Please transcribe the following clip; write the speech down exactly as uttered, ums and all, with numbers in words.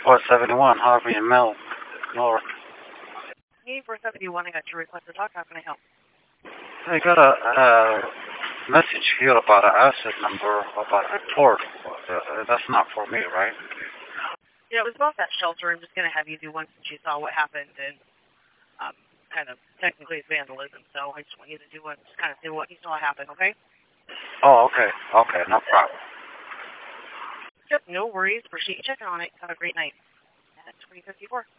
four seventy-one Harvey and Mill North. eighty-four seventy-one, I got your request to talk. How can I help? I got a, a message here about an asset number about a report. Uh, that's not for me, right? Yeah, it was about that shelter. I'm just going to have you do one since you saw what happened, and um, kind of technically it's vandalism, so I just want you to do one, just kind of see what you saw happen, okay? Oh, okay. Okay, no problem. Yep, no worries. Appreciate you checking on it. Have a great night. At twenty fifty-four.